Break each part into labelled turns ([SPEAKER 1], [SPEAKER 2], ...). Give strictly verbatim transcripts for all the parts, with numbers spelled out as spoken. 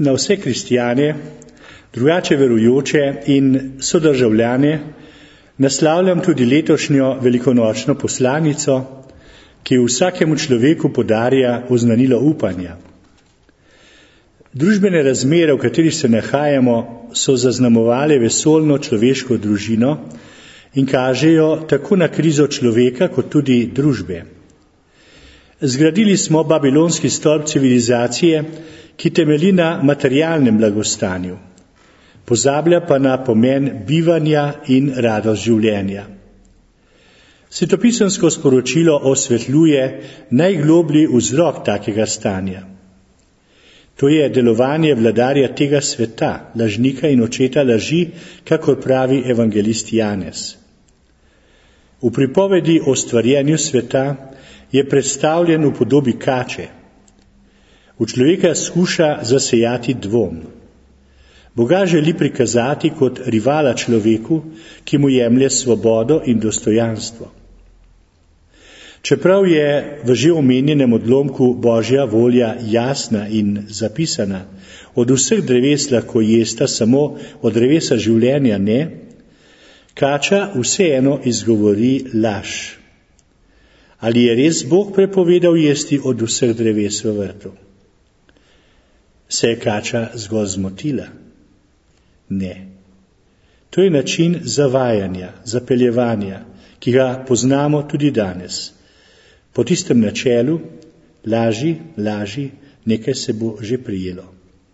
[SPEAKER 1] Na vse kristjane, drugače verujoče in sodržavljane naslavljam tudi letošnjo velikonočno poslanico, ki vsakemu človeku podarja oznanilo upanja. Družbene razmere, v katerih se nahajamo, so zaznamovale vesoljno človeško družino in kažejo tako na krizo človeka kot tudi družbe. Zgradili smo babilonski stolp civilizacije, ki temelji na materialnem blagostanju, pozablja pa na pomen bivanja in radost življenja. Svetopisemsko sporočilo osvetljuje najgloblji vzrok takega stanja. To je delovanje vladarja tega sveta, lažnika in očeta laži, kakor pravi evangelist Janez. V pripovedi o stvarjenju sveta je predstavljen v podobi kače. V človeka skuša zasejati dvom. Boga želi prikazati kot rivala človeku, ki mu jemlje svobodo in dostojanstvo. Čeprav je v že omenjenem odlomku Božja volja jasna in zapisana, od vseh dreves lahko jesta, samo od drevesa življenja ne, kača vseeno izgovori laž. Ali je res Bog prepovedal jesti od vseh dreves v vrtu? Se je kača zgolj zmotila? Ne. To je način zavajanja, zapeljevanja, ki ga poznamo tudi danes. Po tistem načelu, laži, laži, nekaj se bo že prijelo.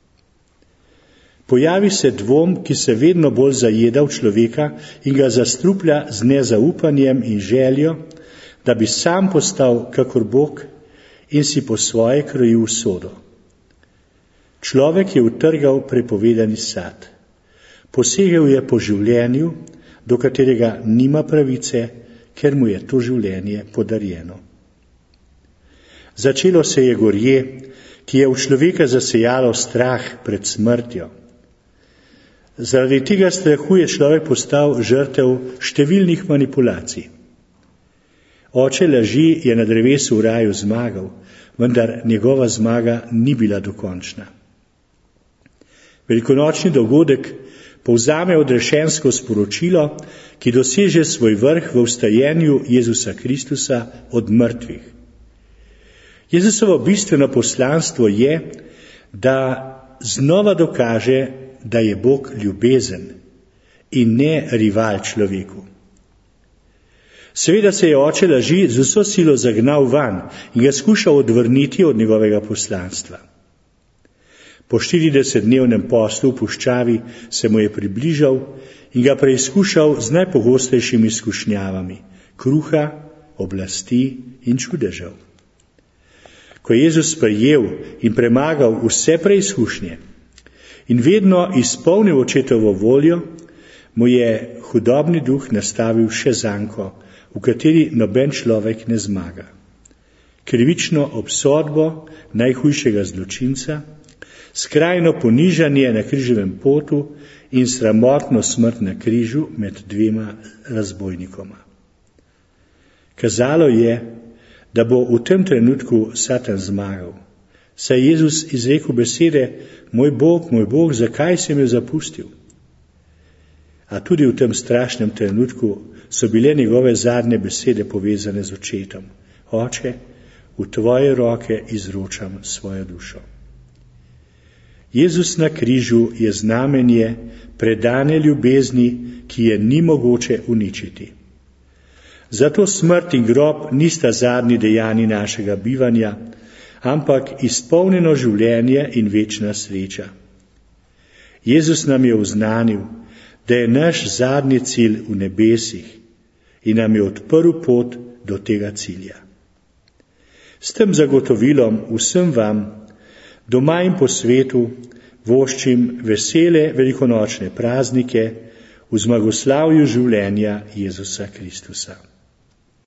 [SPEAKER 1] Pojavi se dvom, ki se vedno bolj zajeda v človeka in ga zastruplja z nezaupanjem in željo, da bi sam postal kakor Bog in si po svoje krojil usodo. Človek je utrgal prepovedani sad. Posegel je po življenju, do katerega nima pravice, ker mu je to življenje podarjeno. Začelo se je gorje, ki je v človeka zasejalo strah pred smrtjo. Zaradi tega strahu je človek postal žrtev številnih manipulacij. Oče laži je na drevesu v raju zmagal, vendar njegova zmaga ni bila dokončna. Velikonočni dogodek povzame odrešensko sporočilo, ki doseže svoj vrh v vstajenju Jezusa Kristusa od mrtvih. Jezusovo bistveno poslanstvo je, da znova dokaže, da je Bog ljubezen in ne rival človeku. Seveda se je oče laži z vso silo zagnal van in ga skušal odvrniti od njegovega poslanstva. Po štiridesetdnevnem postu v puščavi se mu je približal in ga preizkušal z najpogostejšimi izkušnjavami kruha, oblasti in čudežev. Ko je Jezus sprejel in premagal vse preizkušnje in vedno izpolnil očetovo voljo, mu je hudobni duh nastavil še zanko, v kateri noben človek ne zmaga. Krivično obsodbo najhujšega zločinca, skrajno ponižanje na križevem potu in sramotno smrt na križu med dvema razbojnikoma. Kazalo je, da bo v tem trenutku Satan zmagal, saj je Jezus izrekel besede: Moj Bog, moj Bog, zakaj si me zapustil? A tudi v tem strašnem trenutku so bile njegove zadnje besede povezane z očetom: Oče, v tvoje roke izročam svojo dušo. Jezus na križu je znamenje predane ljubezni, ki je ni mogoče uničiti. Zato smrt in grob nista zadnji dejanji našega bivanja, ampak izpolnjeno življenje in večna sreča. Jezus nam je oznanil, da je naš zadnji cilj v nebesih in nam je odprl pot do tega cilja. S tem zagotovilom vsem vam, doma in po svetu, voščim vesele velikonočne praznike v zmagoslavju življenja Jezusa Kristusa.